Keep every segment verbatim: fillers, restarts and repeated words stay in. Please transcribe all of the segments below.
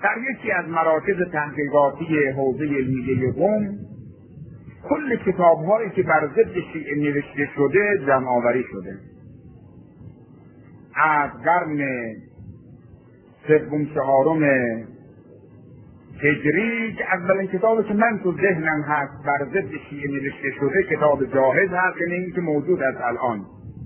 در یکی از مراکز تحقیقاتی حوزه علمیه قم کل کتاب‌هایی که بر ضد شیعه نوشته شده جمع آوری شده. از قرن سوم چهارم هجری که اولین کتابی که من تو ذهنم هست بر ضد شیعه نوشته شده کتاب جاهز هست، یعنی این که موجود است الان،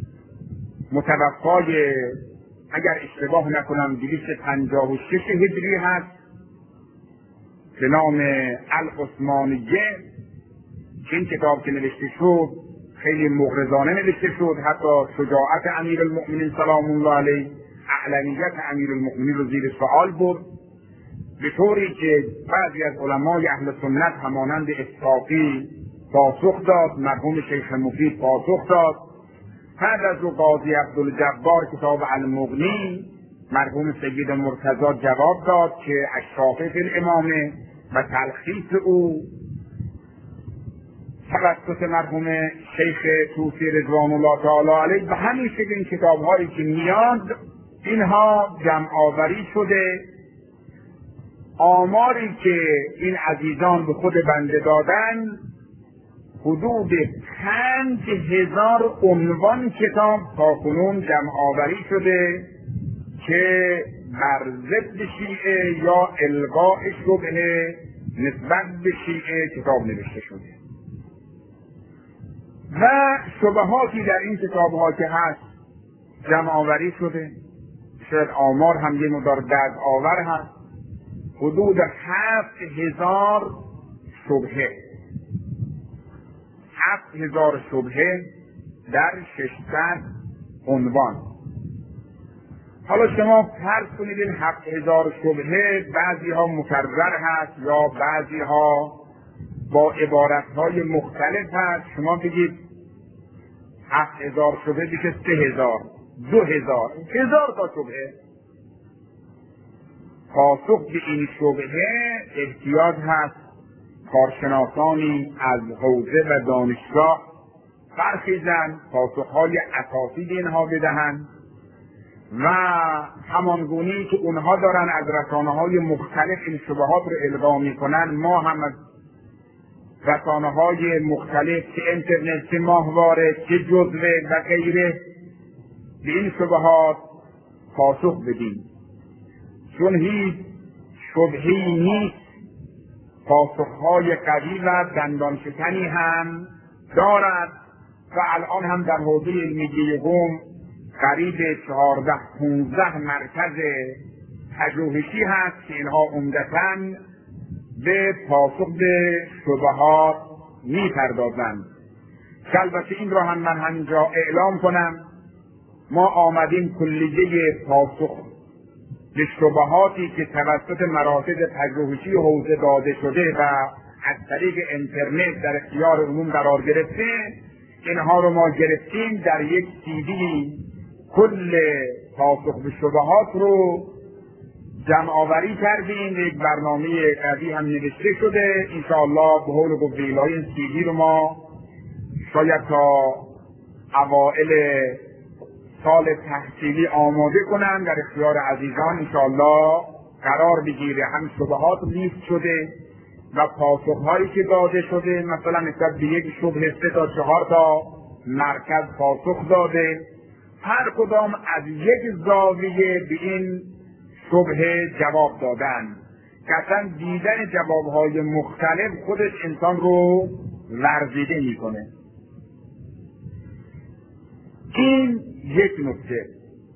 متوفای اگر اشتباه نکنم دویست و پنجاه و شش هجری هست، به نام العثمانیه. این کتاب که نوشته شد خیلی مغرضانه نوشته شد، حتی شجاعت امیرالمؤمنین سلام الله علیه، اعلانیت امیرالمؤمنین رو زیر سوال برد، به طوری که بعضی از علمای اهل سنت همانند اسحاقی پاسخ داد، مرحوم شیخ مفید پاسخ داد. بعد از او قاضی عبدالجبار کتاب المغنی، مرحوم سید مرتضی جواب داد که اشرافه فی الامامه و تلخیص او توسط مرحوم شیخ طوسی رضوان الله تعالی علیه. به همین شکل این کتاب هایی که میاد اینها جمع آوری شده. آماری که این عزیزان به خود بنده دادن حدود پنج هزار عنوان کتاب تا کنون جمع آوری شده که بر ضد شیعه یا الغاء شبهه نسبت به شیعه کتاب نوشته شده و شبهاتی در این کتاب ها که هست جمع آوری شده. شاید آمار هم یه مقدار درد آور هست، حدود هفت هزار شبهه هفت هزار شبهه در ششصد عنوان. حالا شما فرض کنید این هفت هزار شبهه بعضی ها مکرر هست یا بعضی ها با عبارت های مختلف هست. شما بگید هفت هزار شبهه بشه سه هزار، دو هزار، هزار تا شبهه. پاسخ به این شبهه احتیاج هست کارشناسانی از حوزه و دانشگاه برخیزند، پاسخهای اساسی به اینها بدهند و همانگونی که اونها دارن از رسانه‌های مختلف این شبهات رو القا میکنن، ما هم از رسانه‌های مختلف که اینترنت، که ماهواره، که جزوه و غیره به این شبهات پاسخ بدیم، چون هیچ شبهه‌ای نیست. پاسخهای قوی و دندان شکنی هم دارد و الان هم در حوزه علمیه قم قریب چهارده پونزده مرکز پژوهشی هست که اینها عمدتاً به پاسخ به شبهات میپردازند. البته این را هم من همینجا اعلام کنم، ما آمدیم کلیه پاسخ به شبهاتی که توسط مراکز پژوهشی حوزه داده شده و از طریق اینترنت در اختیار عموم قرار گرفته، اینها رو ما گرفتیم در یک سیدی، کل پاسخ به شبهات رو جمع آوری کردیم، یک برنامه قوی هم نوشته شده. انشاءالله به حول قوة الهی این سیدی رو ما شاید تا اوائل سال تحصیلی آماده کنن، در اختیار عزیزان انشاءالله قرار بگیره. هم شبهات لیست شده و پاسخهایی که داده شده، مثلا نسبت به یک شبهه سه تا چهار تا مرکز پاسخ داده، هر کدام از یک زاویه به این شبهه جواب دادن که اصلا دیدن جوابهای مختلف خودش انسان رو ورزیده میکنه. این یک نکته.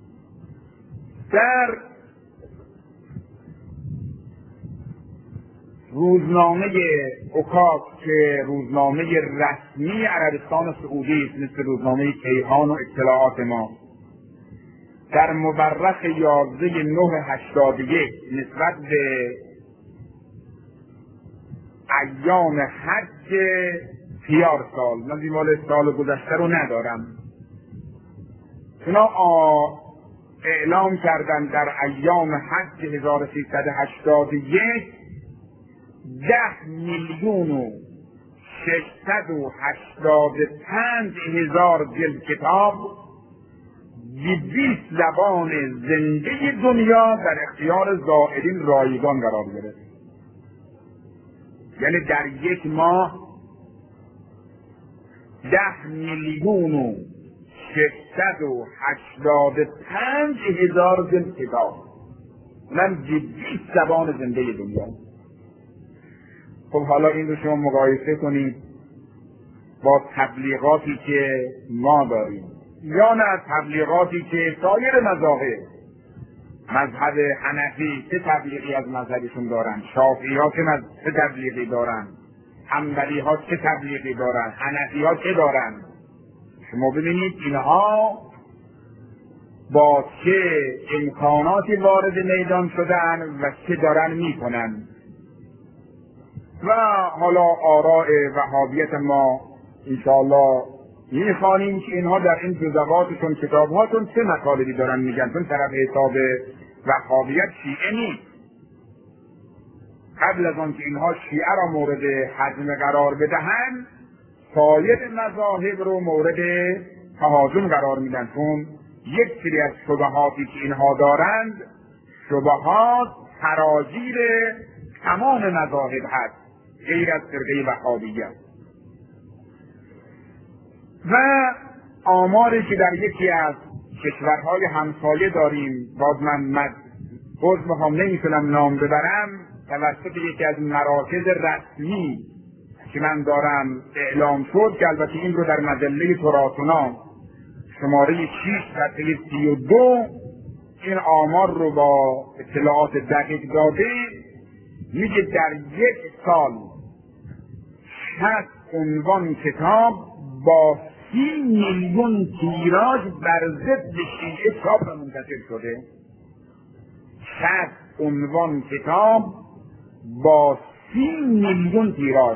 در روزنامه اوکاس که روزنامه رسمی عربستان سعودی است، مثل روزنامه کیهان و اطلاعات ما، در مورخ یازده نه هشتاد و یک نسبت به ایام حج خیار سال، من دیمال سال گذشته رو ندارم، اونا اعلام کردن در ایام حج هزار و سیصد و هشتاد و یک ده میلیون و ششصد و هشتاد و پنج هزار جلد کتاب بیست زبان زنده دنیا در اختیار زائرین رایگان قرار گرفت. یعنی در یک ماه ده میلیون و ششصد و هشتاد و پنج هزار جلد کتاب، اونم بیست زبان زنده دنیا. خب حالا این رو شما مقایسه کنید با تبلیغاتی که ما داریم، یا نه تبلیغاتی که سایر مذاهب، مذهب حنفی چه تبلیغی از مذهبشون دارن، شافعی ها چه تبلیغی دارن، حنبلی ها چه تبلیغی دارن، حنفی ها چه دارن. شما ببینید اینها با چه امکاناتی وارد میدان شدن و چه دارن میکنن. و حالا آراء وهابیت ما انشاءالله میخوانیم که اینها در این جزواتشون کتابهاتون چه مطالبی دارن میگن، چون طرف حساب وهابیت شیعه نیست. قبل از آن که اینها شیعه را مورد حجم قرار بدهند، سایر مذاهب رو مورد تهاجم قرار میدن، چون یک سری از شبهاتی که اینها دارند شبهات سرازیر تمام مذاهب هست غیر از فرقه وهابیت. و آماری که در یکی از کشورهای همسایه داریم، باز من باز میخوام نمیتونم نام ببرم، توسط یکی از مراکز رسمی که من دارم اعلام شد که البته این رو در مجله تراتونا شماره شش صفحه سی و دو این آمار رو با اطلاعات دقیق داده، میگه در یک سال شصت عنوان کتاب با سی میلیون تیراژ بر ضد شیعه چاپ و منتشر شده. شصت عنوان کتاب با سی میلیون تیراژ.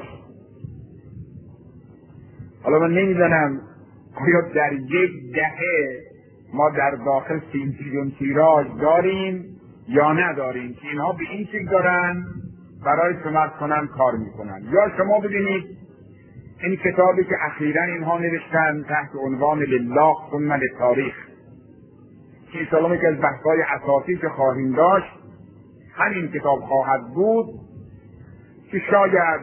حالا من نمیدونم آیا در یک دهه ما در داخل سی میلیون تیراژ داریم یا نداریم که اینها به این چیز دارن برای سمت کنن کار میکنن. یا شما ببینید این کتابی که اخیراً اینها نوشتن تحت عنوان لله ثم للتاریخ، که انشاءالله یکی از بحث‌های اساسی که خواهیم داشت همین کتاب خواهد بود، که شاید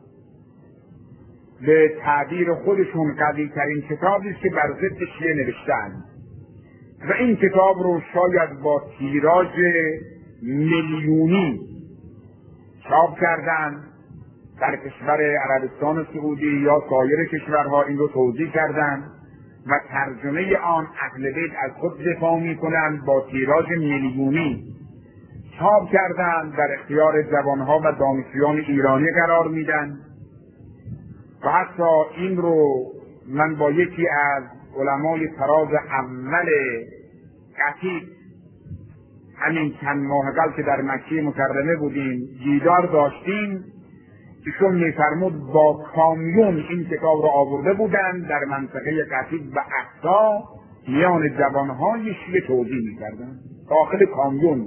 به تعبیر خودشون قوی ترین کتابی است که بر ضد شیعه نوشتن. و این کتاب رو شاید با تیراژ میلیونی چاپ کردن در کشور عربستان سعودی یا سایر کشورها، این رو توضیح کردن و ترجمه آن اهل بیت از خود دفاع میکنند، با تیراژ میلیونی چاپ کردن، در اختیار جوانها و دانشجویان ایرانی قرار میدن. و حتی این رو من با یکی از علمای طراز اول کتیب همین چند ماه قبل که در مکه مکرمه بودیم دیدار داشتیم، که شون میفرمود با کامیون این کتاب رو آورده بودن در منطقه کتیب و احسا میان جوانهای شیعه توزیع میکردن داخل کامیون.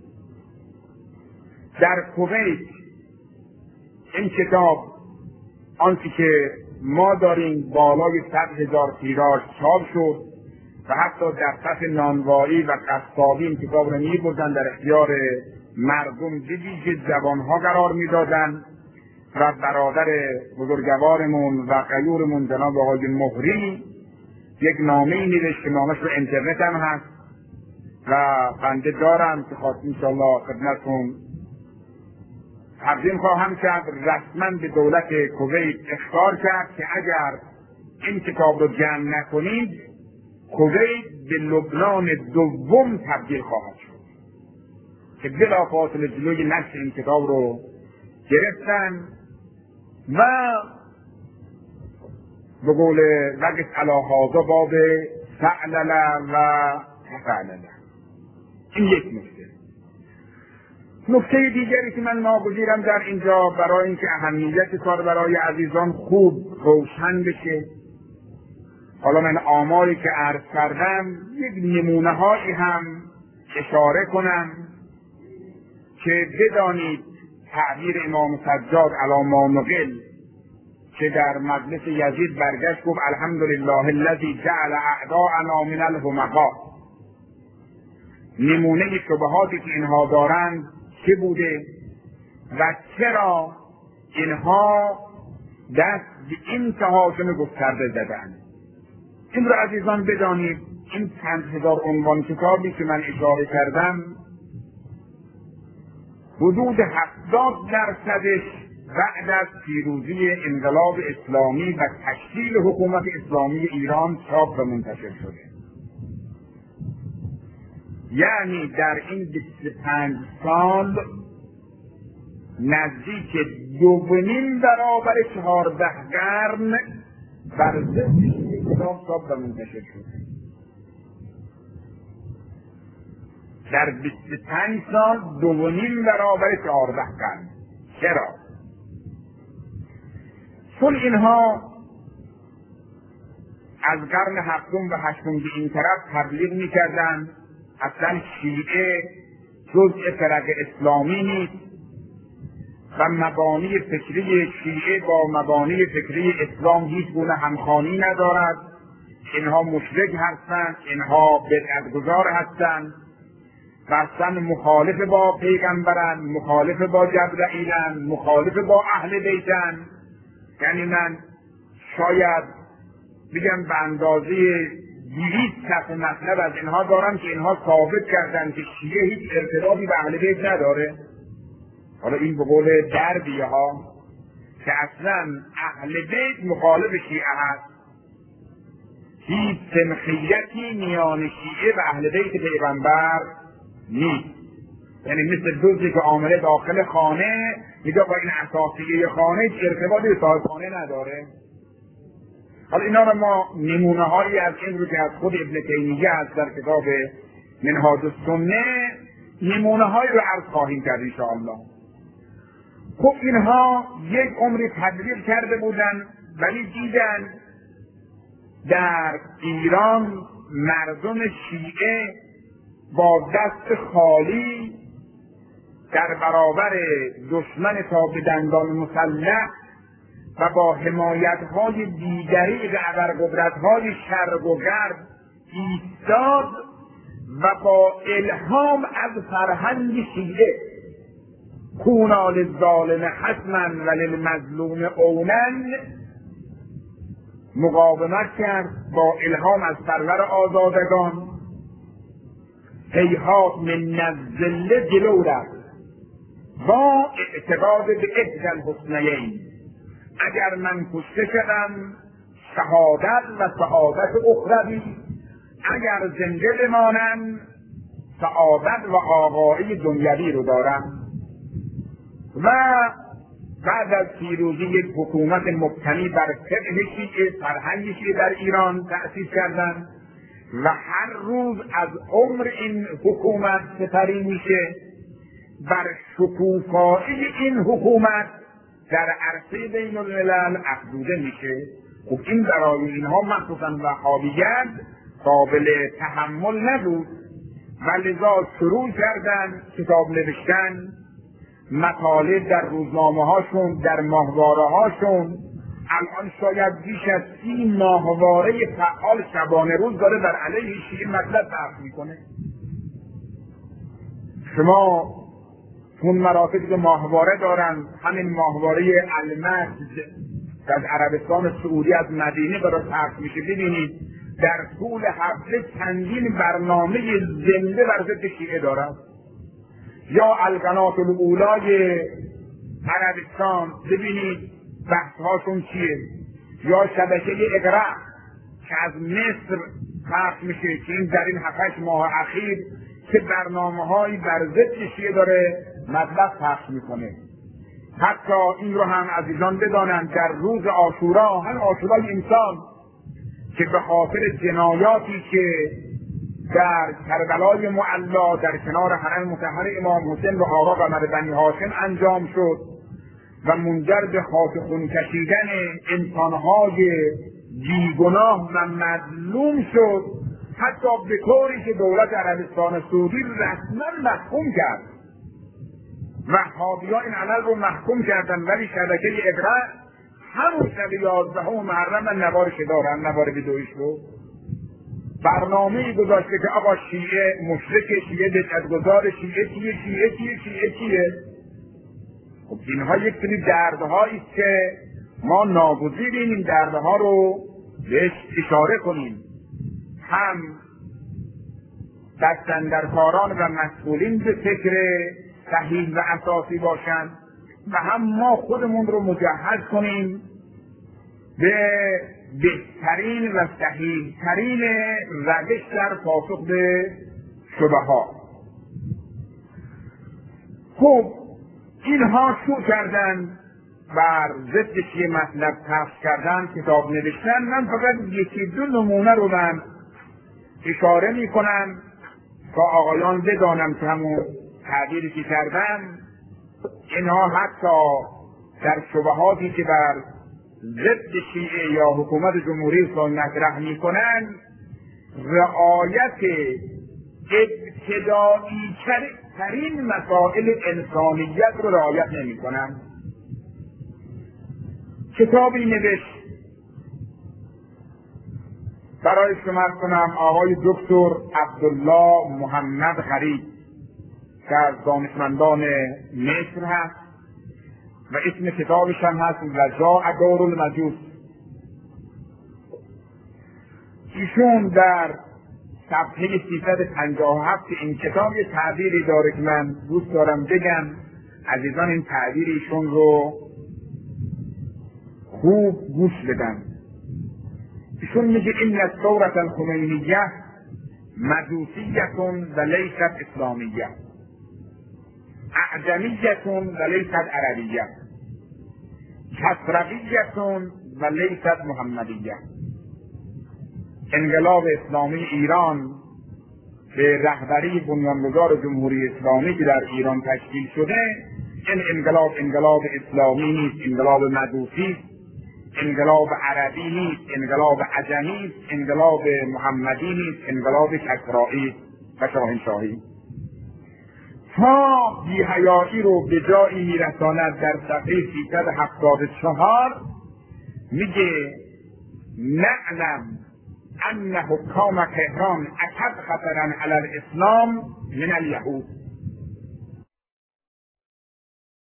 در کویت این کتاب آنچه که ما داریم بالای صد هزار تیراژ چاپ شد و حتی در صف نانوایی و قصابی این کتاب رو می‌بردن در اختیار مردم دیگه جوانها قرار میدادن. و برادر بزرگوارمون و غیورمون جناب آقای مهری یک نامه‌ای نوشت که نامش رو اینترنت هم هست و بنده دارم که خواست انشاءالله خدمتتون تقدیم خواهم کرد. رسما به دولت کویت اخبار کرد که اگر این کتاب رو جمع نکنید کویت به لبنان دوم تبدیل خواهد شد، که بلافاصله جلوی نشر این کتاب رو گرفتن و به قول وقت علاهازا باب فعلله و تفعلله. این یک نکته. نکته دیگری که من ناگزیرم در اینجا برای اینکه اهمیت کار برای عزیزان خوب روشن بشه، حالا من آماری که عرض کردم یک نمونه هایی هم اشاره کنم که بدانید تعبیر امام سجاد علی ما نقل که در مجلس یزید برگشت گفت الحمدلله الذی جعل اعداءنا من الهمقاء، نمونه شبهاتی که اینها دارند چه بوده و چرا اینها دست به این تهاجم گسترده زدند. این را عزیزان بدانید، این چند هزار عنوان کتابی که من اشاره کردم حدود هفتاد درصدش بعد از پیروزی انقلاب اسلامی و تشکیل حکومت اسلامی ایران چاپ و منتشر شده. یعنی در این بیست و پنج سال نزدیک دو و نیم برابر چهارده قرن بر ضد کتاب چاپ و منتشر شده. در بیست و پنج سال دو و نیم برابر چهارده قرن. چرا؟ چون اینها از قرن هفتم و هشتم به این طرف تبلیغ میکردند اصلا شیعه جزء فرق اسلامی نیست و مبانی فکری شیعه با مبانی فکری اسلام هیچ گونه همخوانی ندارد. اینها مشرک هستند، اینها بدعتگزار هستند و اصلا مخالف با پیغمبرند، مخالف با جبرئیلند، مخالف با اهل بیتند. یعنی من شاید بگم به اندازه دویست صفحه مطلب از اینها دارم که اینها ثابت کردن که شیعه هیچ ارتباطی به اهل بیت نداره. حالا این به قول دربیه ها که اصلا اهل بیت مخالف شیعه هست، هیچ سمخیتی میان شیعه و اهل بیت پیغمبر نیست. یعنی مثل دوزی که عامله داخل خانه میگه با این اساسیه خانه ارتباطی به صاحب خانه نداره. حالا اینا رو ما نمونه هایی از این رو که از خود ابن تیمیه هست در کتاب منهاج السنه نمونه هایی رو عرض خواهیم کرد انشاءالله. خب اینها یک عمری تبلیغ کرده بودن ولی دیدن در ایران مردم شیعه با دست خالی در برابر دشمن تا به دندان مسلح و با حمایت‌های دیگری و ابرقدرت‌های شرق و غرب ایستاد و با الهام از فرهنگ شیعه کونا للظالم حتما و للمظلوم اونن مقاومت کرد، با الهام از سرور آزادگان هیهات من الذل جلو رفت با اعتقاد به احدی الحسنیین. اگر من کشته شدم شهادت و سعادت اخروی، اگر زنده بمانم سعادت و آقایی دنیوی رو دارم. و بعد از پیروزی یک حکومت مبتنی بر فقه شیعه، فرهنگ شیعه در ایران تأسیس کردند و هر روز از عمر این حکومت سپری میشه بر شکوفایی این حکومت در عرصه بین الملل افزوده میشه. خب این برای اینها مخصوصا وهابیت قابل تحمل نبود و لذا شروع کردن کتاب نوشتن، مطالب در روزنامه هاشون، در ماهواره هاشون. الان شاید بیش از سی ماهواره فعال شبانه روز داره در علیه شیعه مطلب بحث میکنه. شما اون مراکزی که ماهواره دارن، همین ماهواره المسجد که از عربستان سعودی از مدینه برای پخش میشه، ببینید در طول هفته چندین برنامه زنده بر ضد شیعه دارد. یا القنات الاولای عربستان ببینید بحثهاشون چیه، یا شبکه اقرا که از مصر پخش میشه که این در این هفت ماه اخیر که برنامه هایی بر ضد شیعه داره مطلب پخش میکنه. حتی این رو هم عزیزان بدانند در روز عاشورا، هم عاشورای انسان که به خاطر جنایاتی که در کربلای معلا در کنار حرم مطهر امام حسین و آقا قمر بنی هاشم انجام شد و منجر به خاک خون کشیدن انسانهای بیگناه و مظلوم شد، حتی به طوری که دولت عربستان سعودی رسما محکوم کرد. وهابی‌ها این عمل رو محکوم کردن، ولی شبکه اقرا همون شب یازدهم محرم نوارش دارن، نوار بدویش رو برنامه‌ای گذاشته که آقا شیعه مشرک، شیعه بدعت‌گذار، شیعه چیه شیعه چیه شیعه چیه. خب اینها یک سری دردهایی است که ما ناگزیریم این دردها رو بهش اشاره کنیم، هم دستاندرکاران و مسئولین به فکر صحیح و اساسی باشند و هم ما خودمون رو مجهز کنیم به بهترین و صحیح ترین روش در پاسخ به شبهات. خب اینها شروع کردن بر ضد شیعه مطلب پخش کردن، کتاب نوشتن. من فقط یکی دو نمونه رو من اشاره می کنم تا آقایان بدانم که همون تعبیری که کردن اینها حتی در شبهاتی که بر ضد شیعه یا حکومت جمهوری اسلامی مطرح می کنن رعایت ابتدایی ترین مسائل انسانیت رو رعایت نمی کنن. کتابی نوشت برای شما کنم آقای دکتر عبدالله محمد غریب که از دانشمندان مصر هست و اسم کتابش هم هست رجاء دارالمجوس. ایشون در صفحه سیصد و پنجاه و هفت این کتاب یه تعبیری داره که من دوست دارم بگم، عزیزان این تعبیر ایشون رو خوب گوش بدن. ایشون میگه این الثورة الخمینیه مجوسیه و لیست اسلامیه، اعجمیه و لیست عربیه، کسرویه و لیست محمدیه. انقلاب اسلامی ایران به رهبری بنیانگذار جمهوری اسلامی که در ایران تشکیل شده، این انقلاب انقلاب اسلامی نیست، انقلاب مجوسی، انقلاب عربی نیست، انقلاب عجمی نیست، انقلاب محمدی نیست، انقلاب کسرایی و شاهنشاهی. تا بی‌حیایی رو به جایی میرساند در صفحه سیصد و هفتاد و چهار میگه نعلم ان حکام تهران اشد خطرا علی الاسلام من الیهود.